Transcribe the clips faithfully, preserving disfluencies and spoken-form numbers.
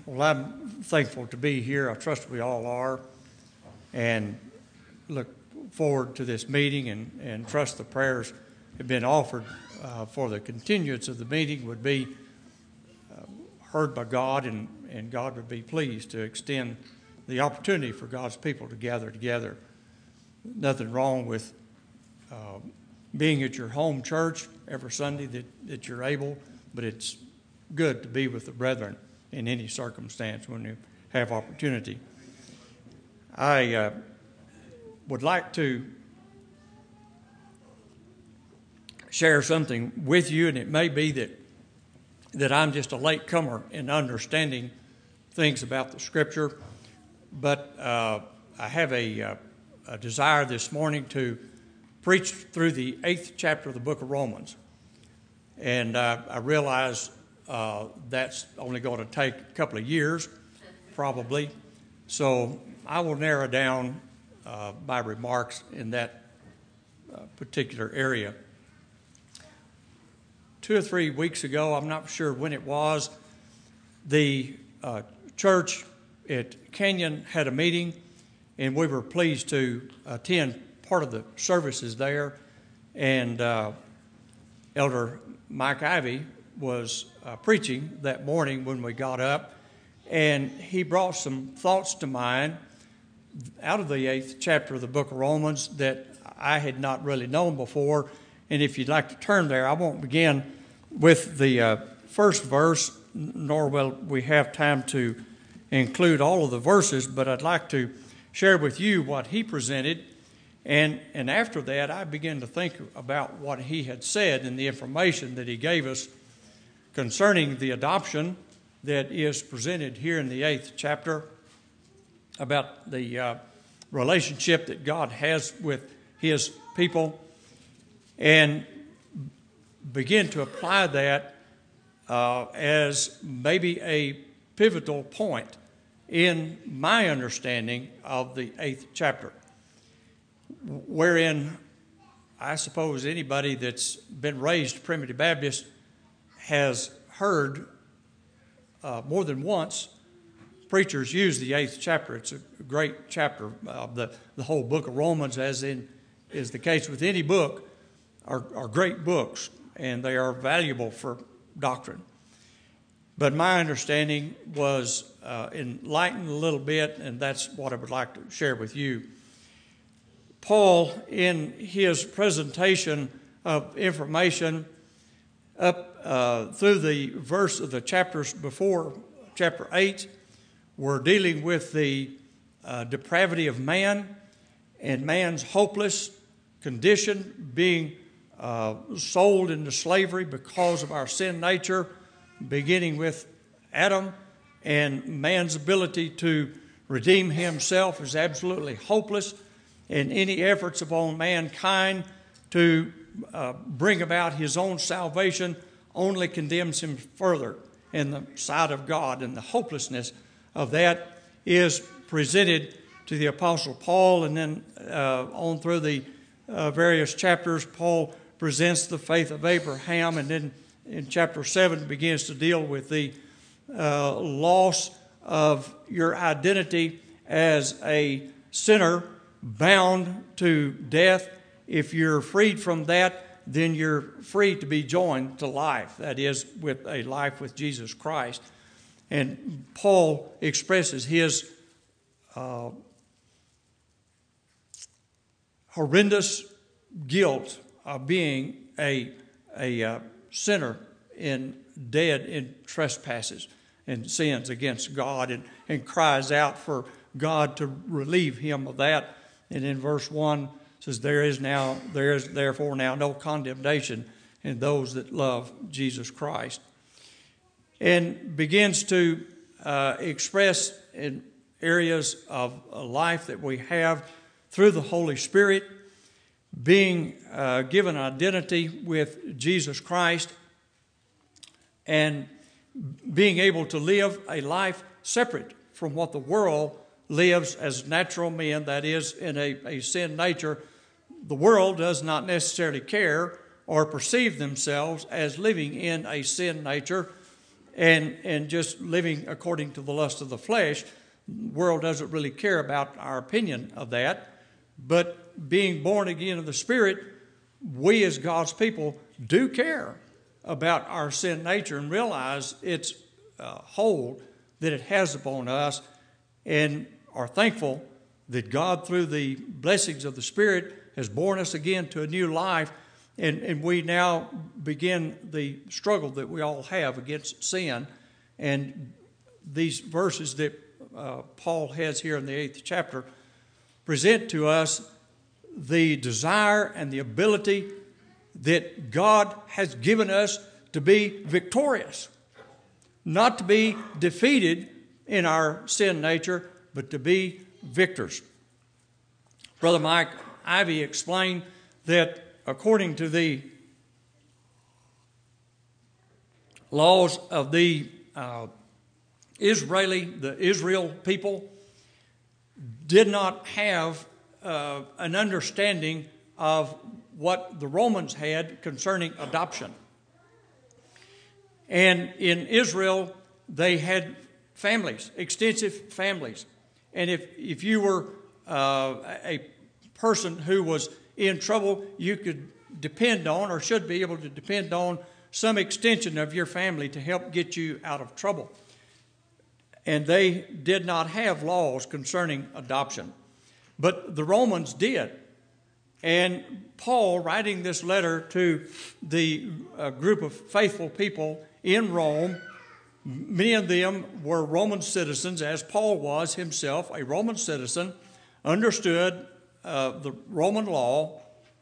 Well, I'm thankful to be here. I trust we all are, and look forward to this meeting and, and trust the prayers have been offered uh, for the continuance of the meeting would be uh, heard by God, and, and God would be pleased to extend the opportunity for God's people to gather together. Nothing wrong with uh, being at your home church every Sunday that, that you're able, but it's good to be with the brethren in any circumstance when you have opportunity. I uh, would like to share something with you, and it may be that that I'm just a latecomer in understanding things about the Scripture, but uh, I have a, uh, a desire this morning to preach through the eighth chapter of the book of Romans, and uh, I realize Uh, that's only going to take a couple of years, probably. So I will narrow down uh, my remarks in that uh, particular area. Two or three weeks ago, I'm not sure when it was, the uh, church at Canyon had a meeting, and we were pleased to attend part of the services there. And uh, Elder Mike Ivey was uh, preaching that morning when we got up, and he brought some thoughts to mind out of the eighth chapter of the book of Romans that I had not really known before. And if you'd like to turn there, I won't begin with the uh, first verse, nor will we have time to include all of the verses, but I'd like to share with you what he presented. And, and after that, I began to think about what he had said and the information that he gave us concerning the adoption that is presented here in the eighth chapter, about the uh, relationship that God has with his people, and begin to apply that uh, as maybe a pivotal point in my understanding of the eighth chapter, wherein I suppose anybody that's been raised Primitive Baptist has heard uh, more than once preachers use the eighth chapter. It's a great chapter. Uh, the, the whole book of Romans, as in is the case with any book, are, are great books, and they are valuable for doctrine. But my understanding was uh, enlightened a little bit, and that's what I would like to share with you. Paul, in his presentation of information up uh, through the verse of the chapters before, chapter eight, we're dealing with the uh, depravity of man and man's hopeless condition, being uh, sold into slavery because of our sin nature, beginning with Adam, and man's ability to redeem himself is absolutely hopeless, and any efforts upon mankind to uh, bring about his own salvation only condemns him further in the sight of God, and the hopelessness of that is presented to the Apostle Paul, and then uh, on through the uh, various chapters, Paul presents the faith of Abraham, and then in chapter seven begins to deal with the uh, loss of your identity as a sinner bound to death. If you're freed from that, then you're free to be joined to life, that is, with a life with Jesus Christ. And Paul expresses his uh, horrendous guilt of being a, a uh, sinner in dead in trespasses and sins against God, and, and cries out for God to relieve him of that. And in verse one says, there is now there is therefore now no condemnation in those that love Jesus Christ, and begins to uh, express in areas of life that we have through the Holy Spirit, being uh, given identity with Jesus Christ, and being able to live a life separate from what the world lives as natural men, that is, in a, a sin nature. The world does not necessarily care or perceive themselves as living in a sin nature, and, and just living according to the lust of the flesh. The world doesn't really care about our opinion of that. But being born again of the Spirit, we as God's people do care about our sin nature and realize its uh, hold that it has upon us, and are thankful that God, through the blessings of the Spirit, has born us again to a new life, and, and we now begin the struggle that we all have against sin. And these verses that uh, Paul has here in the eighth chapter present to us the desire and the ability that God has given us to be victorious, not to be defeated in our sin nature, but to be victors. Brother Mike Ivy explained that according to the laws of the uh, Israeli, the Israel people, did not have uh, an understanding of what the Romans had concerning adoption. And in Israel, they had families, extensive families. And if, if you were uh, a person who was in trouble, you could depend on, or should be able to depend on, some extension of your family to help get you out of trouble. And they did not have laws concerning adoption. But the Romans did. And Paul, writing this letter to the uh, group of faithful people in Rome, many of them were Roman citizens, as Paul was himself a Roman citizen, understood uh, the Roman law,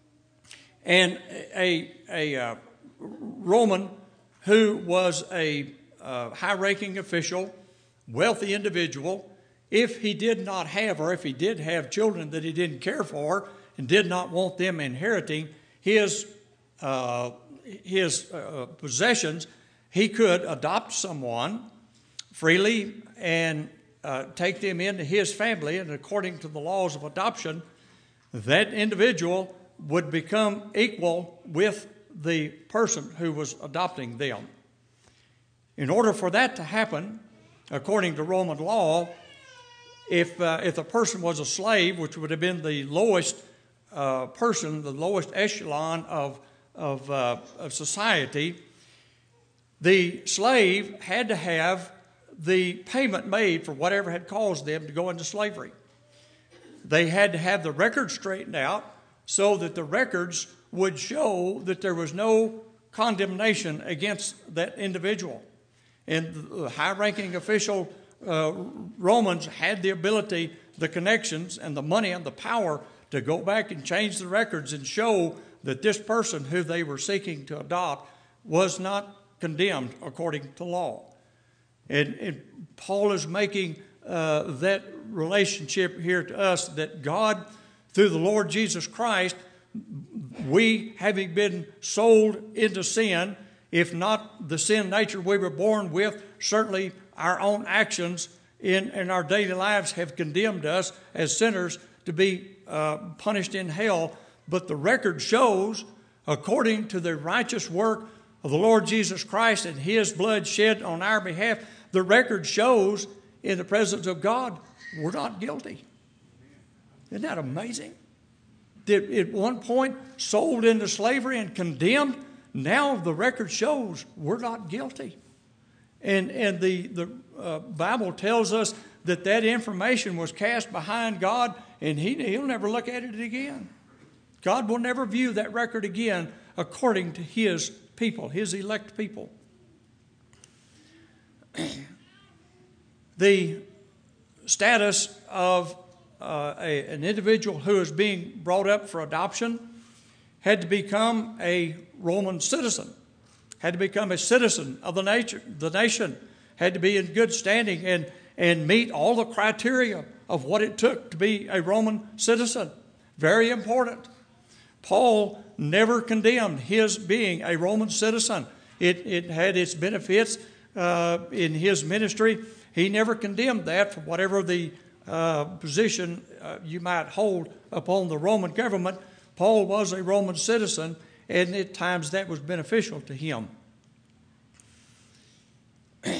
and a, a uh, Roman who was a uh, high-ranking official, wealthy individual. If he did not have, or if he did have children that he didn't care for and did not want them inheriting his, uh, his uh, possessions, he could adopt someone freely and uh, take them into his family. And according to the laws of adoption, that individual would become equal with the person who was adopting them. In order for that to happen, according to Roman law, if uh, if a person was a slave, which would have been the lowest uh, person, the lowest echelon of of, uh, of society, the slave had to have the payment made for whatever had caused them to go into slavery. They had to have the records straightened out so that the records would show that there was no condemnation against that individual. And the high-ranking official uh, Romans had the ability, the connections, and the money and the power to go back and change the records and show that this person who they were seeking to adopt was not condemned according to law. And, and Paul is making uh, that relationship here to us, that God, through the Lord Jesus Christ, we, having been sold into sin, if not the sin nature we were born with, certainly our own actions in, in our daily lives have condemned us as sinners to be uh, punished in hell. But the record shows, according to the righteous work of the Lord Jesus Christ and His blood shed on our behalf, the record shows in the presence of God, we're not guilty. Isn't that amazing? That at one point sold into slavery and condemned, now the record shows we're not guilty. And, and the, the uh, Bible tells us that that information was cast behind God, and he, He'll never look at it again. God will never view that record again according to His people, His elect people. The status of uh, a, an individual who is being brought up for adoption had to become a Roman citizen, had to become a citizen of the, nature, the nation, had to be in good standing and, and meet all the criteria of what it took to be a Roman citizen. Very important. Paul never condemned his being a Roman citizen. It, it had its benefits uh, in his ministry. He never condemned that for whatever the uh, position uh, you might hold upon the Roman government. Paul was a Roman citizen, and at times that was beneficial to him.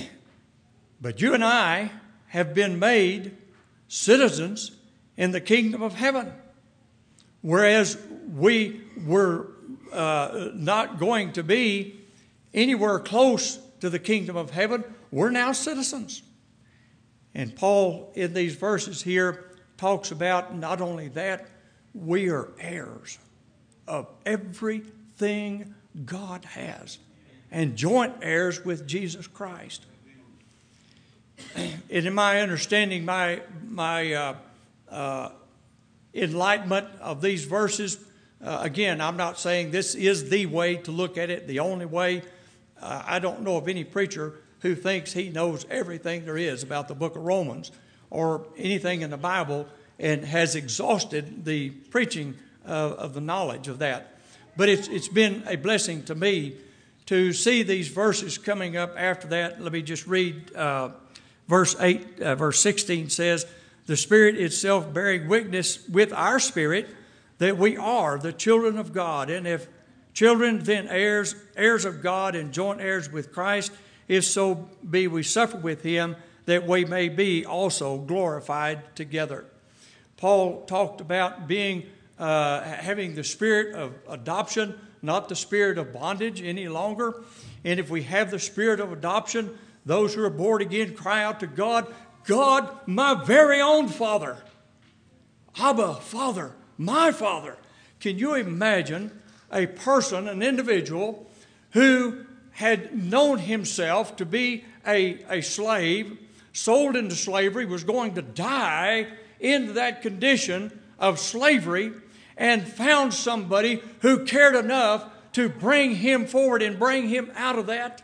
But you and I have been made citizens in the kingdom of heaven, whereas we were uh, not going to be anywhere close to the kingdom of heaven. We're now citizens. And Paul, in these verses here, talks about not only that, we are heirs of everything God has and joint heirs with Jesus Christ. And in my understanding, my, my uh, uh, enlightenment of these verses, uh, again, I'm not saying this is the way to look at it, the only way. Uh, I don't know of any preacher who thinks he knows everything there is about the book of Romans or anything in the Bible and has exhausted the preaching of, of the knowledge of that. But it's, it's been a blessing to me to see these verses coming up after that. Let me just read uh, verse eight, uh, verse sixteen says, the Spirit itself bearing witness with our spirit that we are the children of God. And if children, then heirs, heirs of God and joint heirs with Christ, if so be we suffer with him, that we may be also glorified together. Paul talked about being, uh, having the spirit of adoption, not the spirit of bondage any longer. And if we have the spirit of adoption, those who are born again cry out to God, God, my very own Father. Abba, Father, my Father. Can you imagine a person, an individual, who had known himself to be a, a slave, sold into slavery, was going to die in that condition of slavery, and found somebody who cared enough to bring him forward and bring him out of that?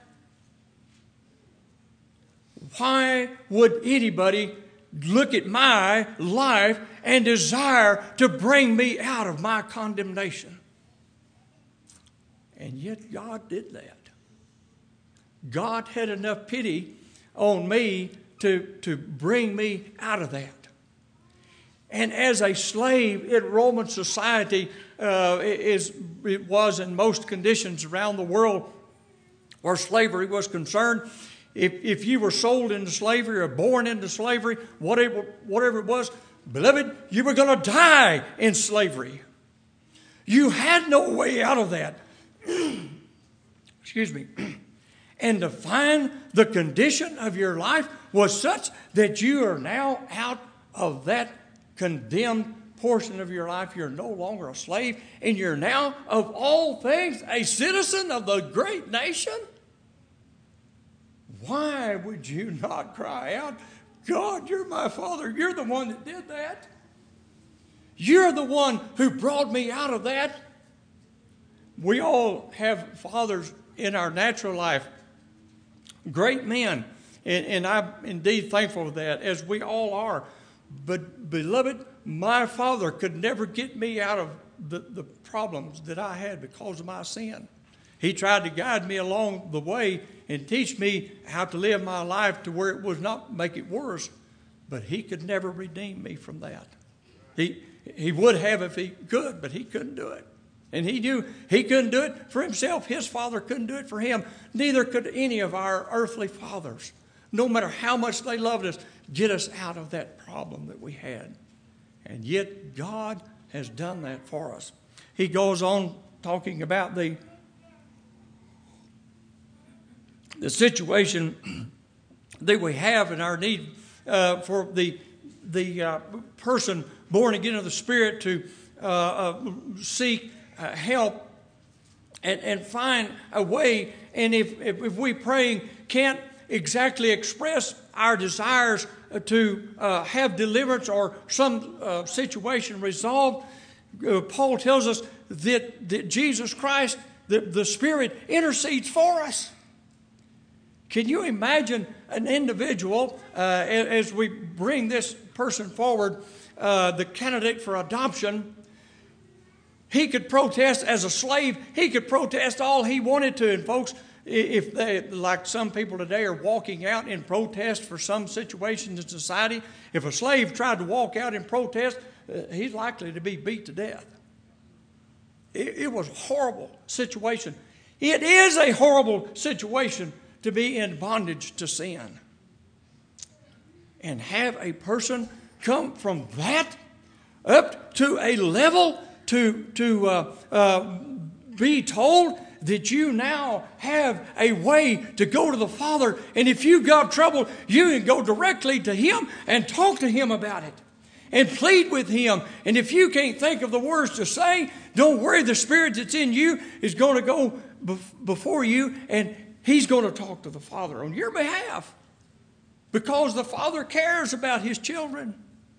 Why would anybody look at my life and desire to bring me out of my condemnation? And yet God did that. God had enough pity on me to, to bring me out of that. And as a slave in Roman society, uh, is, it was in most conditions around the world where slavery was concerned, if, if you were sold into slavery or born into slavery, whatever, whatever it was, beloved, you were going to die in slavery. You had no way out of that. Excuse me. And to find the condition of your life was such that you are now out of that condemned portion of your life. You're no longer a slave, and you're now, of all things, a citizen of the great nation. Why would you not cry out, God, you're my Father. You're the one that did that. You're the one who brought me out of that. We all have fathers in our natural life, great men, and, and I'm indeed thankful for that, as we all are. But, beloved, my father could never get me out of the, the problems that I had because of my sin. He tried to guide me along the way and teach me how to live my life to where it would not make it worse, but he could never redeem me from that. He, he would have if he could, but he couldn't do it. And he knew he couldn't do it for himself. His father couldn't do it for him. Neither could any of our earthly fathers, no matter how much they loved us, get us out of that problem that we had. And yet God has done that for us. He goes on talking about the, the situation that we have in our need uh, for the, the uh, person born again of the Spirit to uh, uh, seek Uh, help and, and find a way. And if, if, if we praying can't exactly express our desires to uh, have deliverance or some uh, situation resolved, uh, Paul tells us that, that Jesus Christ, the, the Spirit, intercedes for us. Can you imagine an individual, uh, as we bring this person forward, uh, the candidate for adoption? He could protest as a slave. He could protest all he wanted to. And folks, if they, like some people today are walking out in protest for some situations in society, if a slave tried to walk out in protest, uh, he's likely to be beat to death. It, it was a horrible situation. It is a horrible situation to be in bondage to sin. and have a person come from that up to a level to, to uh, uh, be told that you now have a way to go to the Father, and if you've got trouble, you can go directly to Him and talk to Him about it and plead with Him. And if you can't think of the words to say, don't worry, the Spirit that's in you is going to go before you, and He's going to talk to the Father on your behalf, because the Father cares about His children.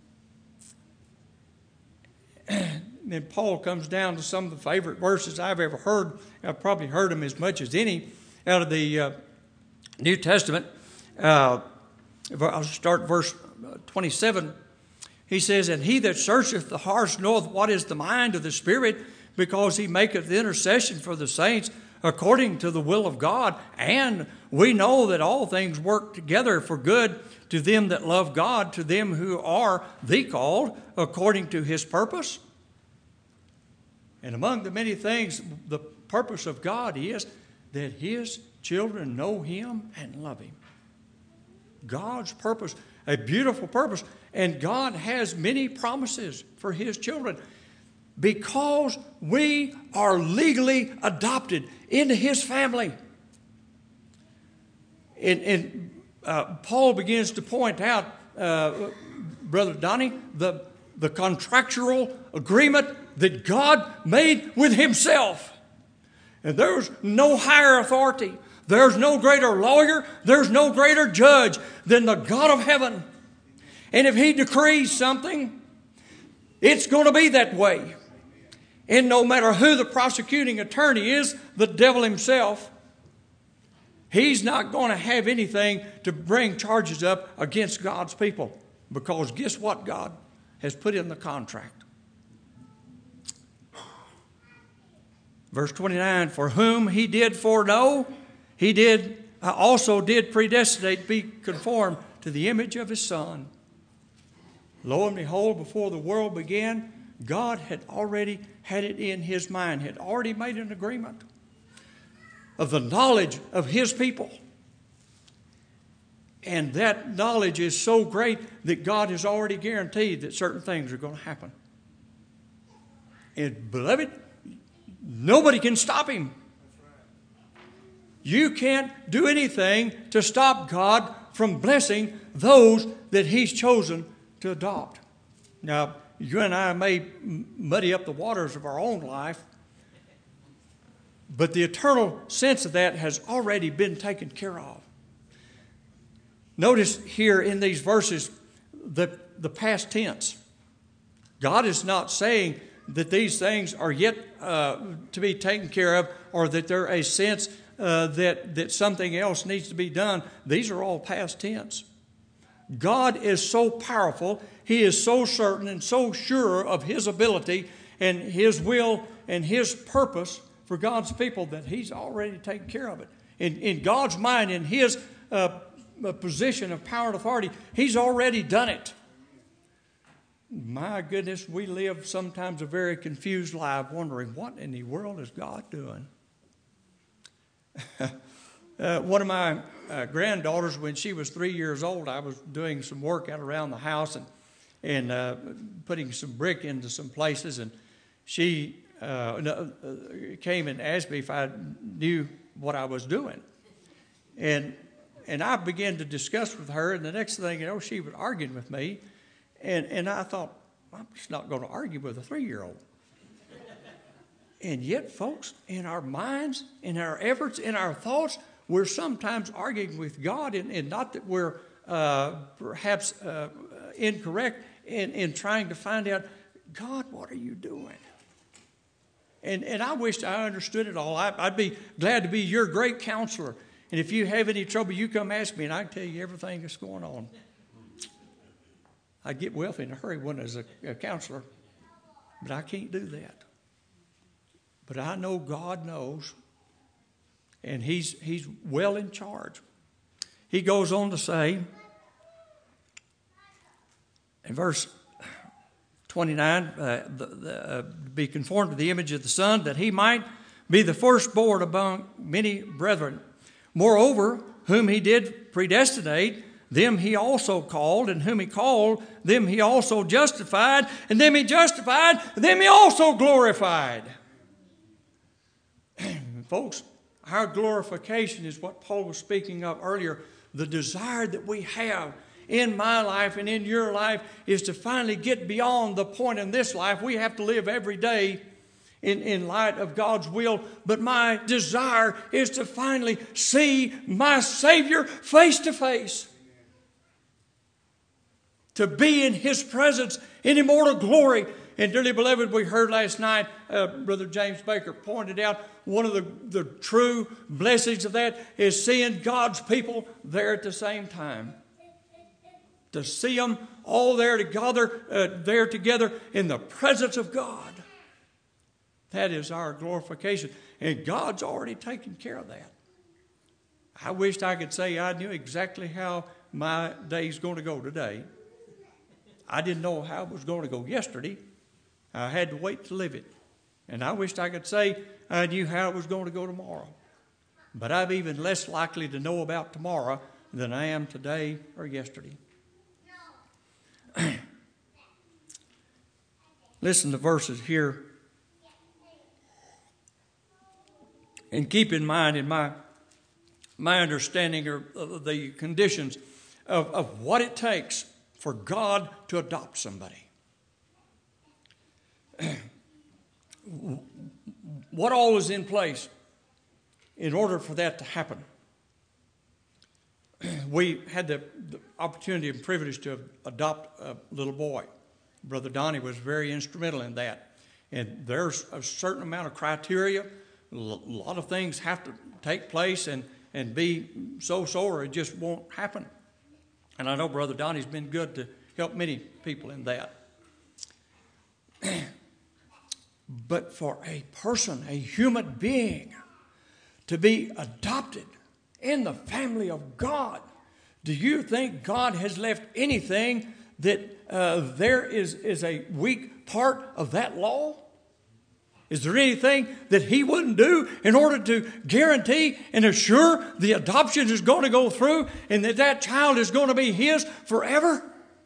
And then Paul comes down to some of the favorite verses I've ever heard. I've probably heard them as much as any out of the uh, New Testament. Uh, I'll start verse twenty-seven. He says, "And he that searcheth the hearts knoweth what is the mind of the Spirit, because he maketh intercession for the saints according to the will of God. And we know that all things work together for good to them that love God, to them who are the called according to His purpose." And among the many things, the purpose of God is that His children know Him and love Him. God's purpose, a beautiful purpose. And God has many promises for His children, because we are legally adopted into His family. And, and uh, Paul begins to point out, uh, Brother Donnie, the, the contractual agreement that God made with Himself. And there's no higher authority. There's no greater lawyer. There's no greater judge than the God of heaven. And if He decrees something, it's going to be that way. And no matter who the prosecuting attorney is, the devil himself, he's not going to have anything to bring charges up against God's people. Because guess what God has put in the contract? Verse twenty-nine, "For whom He did foreknow, He did uh, also did predestinate to be conformed to the image of His Son." Lo and behold, before the world began, God had already had it in His mind, had already made an agreement of the knowledge of His people. And that knowledge is so great that God has already guaranteed that certain things are going to happen. And beloved, nobody can stop Him. You can't do anything to stop God from blessing those that He's chosen to adopt. Now, you and I may muddy up the waters of our own life, but the eternal sense of that has already been taken care of. Notice here in these verses the, the past tense. God is not saying that these things are yet uh, to be taken care of, or that there's a sense uh, that, that something else needs to be done. These are all past tense. God is so powerful, He is so certain and so sure of His ability and His will and His purpose for God's people that He's already taken care of it. In, in God's mind, in His uh, position of power and authority, He's already done it. My goodness, we live sometimes a very confused life wondering, what in the world is God doing? uh, one of my uh, granddaughters, when she was three years old, I was doing some work out around the house and, and uh, putting some brick into some places. And she uh, came and asked me if I knew what I was doing. And, and I began to discuss with her, and the next thing you know, she was arguing with me. And, and I thought, I'm just not going to argue with a three-year-old. And yet, folks, in our minds, in our efforts, in our thoughts, we're sometimes arguing with God, and, and not that we're uh, perhaps uh, incorrect in, in trying to find out, God, what are you doing? And, and I wished I understood it all. I, I'd be glad to be your great counselor. And if you have any trouble, you come ask me, and I can tell you everything that's going on. I'd get wealthy in a hurry when as a, a counselor, but I can't do that. But I know God knows, and He's He's well in charge. He goes on to say in verse twenty-nine, uh, the, the, uh, be conformed to the image of the Son, that He might be the firstborn among many brethren. Moreover, whom He did predestinate, them he also called, and whom he called, them he also justified, and them he justified, them he also glorified. Folks, our glorification is what Paul was speaking of earlier. The desire that we have in my life and in your life is to finally get beyond the point in this life. We have to live every day in, in light of God's will. But my desire is to finally see my Savior face to face. To be in His presence in immortal glory. And dearly beloved, we heard last night, uh, Brother James Baker pointed out, one of the, the true blessings of that is seeing God's people there at the same time. To see them all there together, uh, there together in the presence of God. That is our glorification. And God's already taken care of that. I wished I could say I knew exactly how my day's going to go today. I didn't know how it was going to go yesterday. I had to wait to live it. And I wished I could say I knew how it was going to go tomorrow. But I'm even less likely to know about tomorrow than I am today or yesterday. Listen to verses here. And keep in mind in my, my understanding of the conditions of, of what it takes for God to adopt somebody. What all is in place in order for that to happen? We had the, the opportunity and privilege to adopt a little boy. Brother Donnie was very instrumental in that. And there's a certain amount of criteria. A lot of things have to take place and, and be so-so or it just won't happen. And I know Brother Donnie's been good to help many people in that. But for a person, a human being, to be adopted in the family of God, do you think God has left anything that uh, there is, is a weak part of that law? Is there anything that He wouldn't do in order to guarantee and assure the adoption is going to go through and that that child is going to be His forever?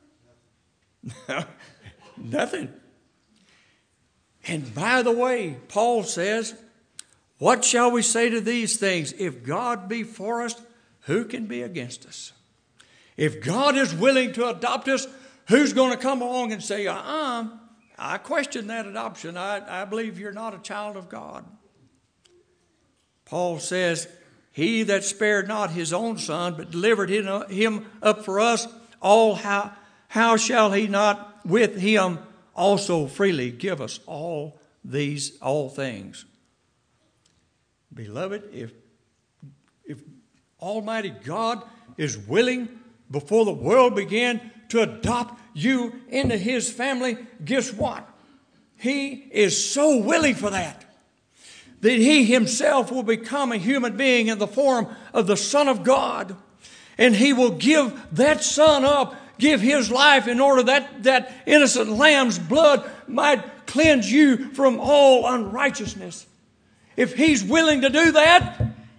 Nothing. And by the way, Paul says, what shall we say to these things? If God be for us, who can be against us? If God is willing to adopt us, who's going to come along and say, uh-uh, I question that adoption. I, I believe you're not a child of God. Paul says, He that spared not His own Son, but delivered Him up for us, all how, how shall He not with Him also freely give us all these, all things? Beloved, if, if Almighty God is willing before the world began to adopt you into His family, guess what? He is so willing for that, that He Himself will become a human being in the form of the Son of God. And He will give that Son up, give His life in order that that innocent lamb's blood might cleanse you from all unrighteousness. If He's willing to do that,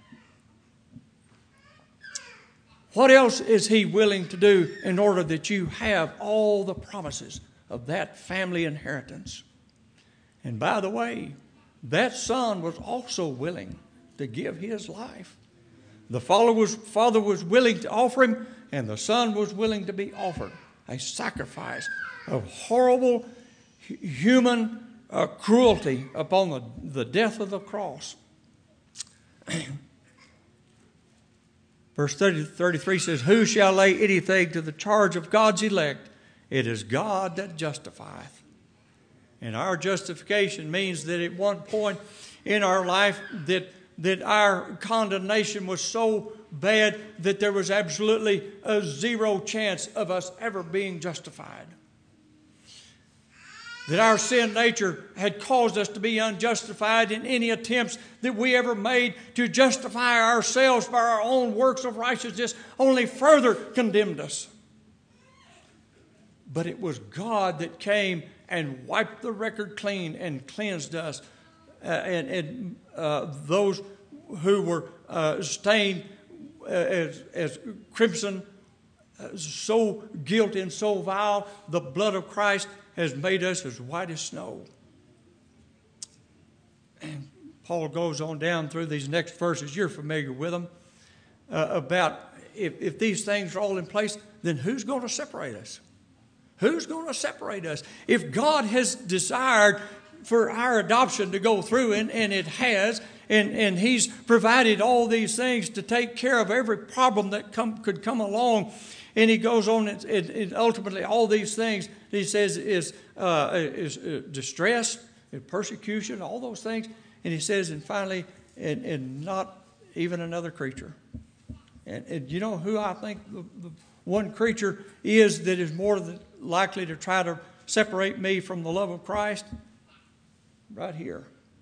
what else is He willing to do in order that you have all the promises of that family inheritance? And by the way, that Son was also willing to give His life. The Father was, Father was willing to offer Him, and the Son was willing to be offered. A sacrifice of horrible human uh, cruelty upon the, the death of the cross. Verse thirty, thirty-three says, who shall lay anything to the charge of God's elect? It is God that justifieth. And our justification means that at one point in our life that, that our condemnation was so bad that there was absolutely a zero chance of us ever being justified. That our sin nature had caused us to be unjustified in any attempts that we ever made to justify ourselves by our own works of righteousness only further condemned us. But it was God that came and wiped the record clean and cleansed us. Uh, and and uh, those who were uh, stained uh, as, as crimson uh, so guilty and so vile, the blood of Christ has made us as white as snow. And Paul goes on down through these next verses. You're familiar with them. Uh, about if, if these things are all in place, then who's going to separate us? Who's going to separate us? If God has desired for our adoption to go through, and, and it has, and, and He's provided all these things to take care of every problem that come, could come along, and He goes on, and, and, and ultimately all these things, He says, is, uh, is uh, distress, and persecution, all those things. And He says, and finally, and, and not even another creature. And, and you know who I think the, the one creature is that is more than likely to try to separate me from the love of Christ? Right here.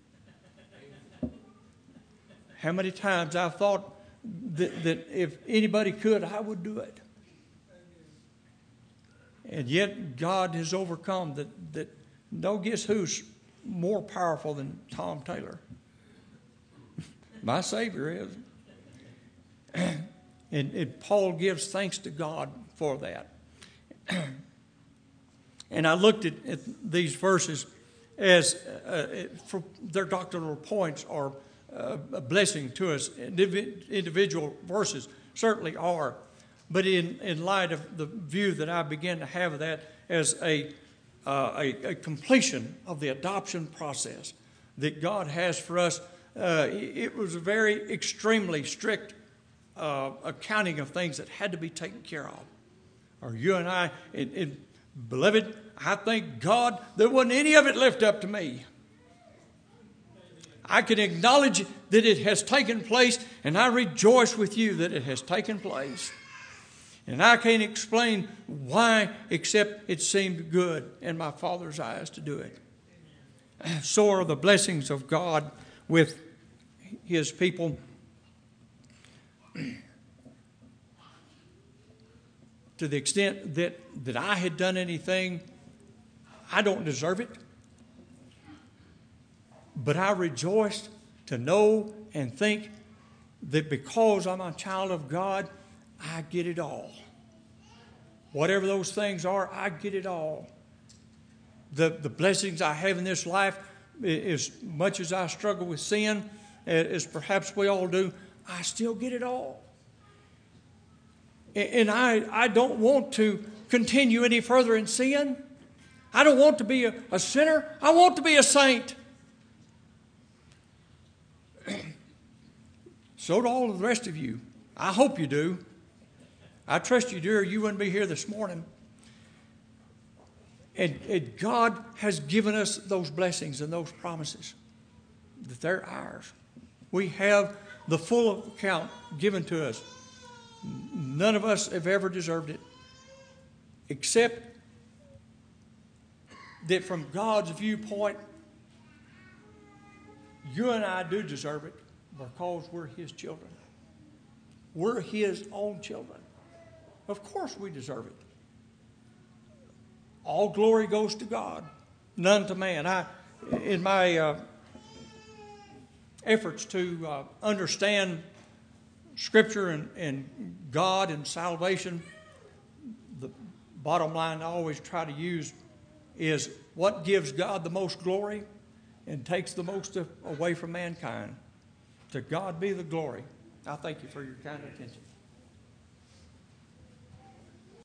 How many times I've thought that, that if anybody could, I would do it. And yet God has overcome that. That no, guess who's more powerful than Tom Taylor? My Savior is. And, and Paul gives thanks to God for that. And I looked at, at these verses as uh, for their doctrinal points are uh, a blessing to us. Individual verses certainly are. But in, in light of the view that I began to have of that as a, uh, a, a completion of the adoption process that God has for us, uh, it was a very extremely strict uh, accounting of things that had to be taken care of. Or you and I, and, and beloved, I thank God there wasn't any of it left up to me. I can acknowledge that it has taken place, and I rejoice with you that it has taken place. And I can't explain why, except it seemed good in my Father's eyes to do it. So are the blessings of God with His people. To the extent that, that I had done anything, I don't deserve it. But I rejoiced to know and think that because I'm a child of God, I get it all. Whatever those things are, I get it all. The, the blessings I have in this life, as much as I struggle with sin, as perhaps we all do, I still get it all. And I, I don't want to continue any further in sin. I don't want to be a, a sinner. I want to be a saint. So do all of the rest of you. I hope you do. I trust you do, or you wouldn't be here this morning. And, and God has given us those blessings and those promises, that they're ours. We have the full account given to us. None of us have ever deserved it, except that from God's viewpoint, you and I do deserve it because we're His children. We're His own children. Of course we deserve it. All glory goes to God, none to man. I, in my uh, efforts to uh, understand Scripture and, and God and salvation, the bottom line I always try to use is what gives God the most glory and takes the most away from mankind. To God be the glory. I thank you for your kind attention.